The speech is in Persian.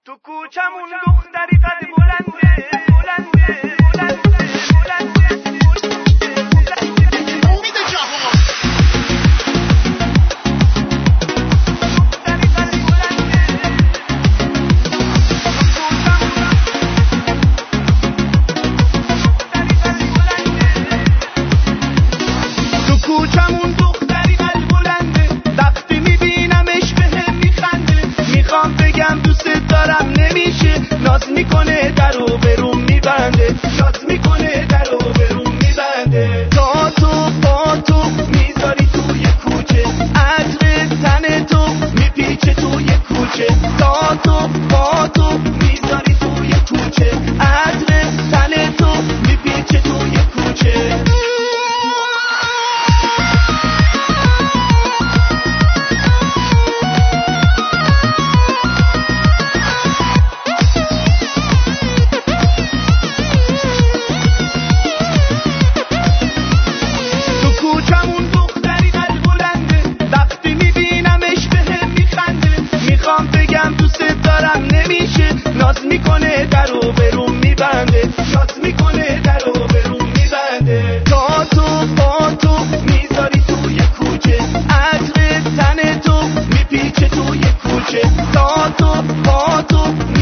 تو کوچمون دختری قد بلنده امید جهان تو کوچمون دختری قد بلنده وقتی میبینمش بهم میخنده میخوام بگم دوست دارم نمیشه ناز میکنه در و بروم میبنده ناز میکنه در و بروم میبنده تا تو با تو میذاری توی کوچه عطر تن تو میپیچه توی کوچه تا تو با تو میذاری توی کوچه عطر تن تو میپیچه توی کوچه کوچمون دختری قد بلنده وقتی میبینمش بهم میخنده میخوام بگم دوست دارم نمیشه ناز میکنه در و بروم میبنده ناز میکنه در و بروم میبنده تا تو با تو میذاری توی کوچه عطر تن تو میپیچه توی کوچه تا تو با تو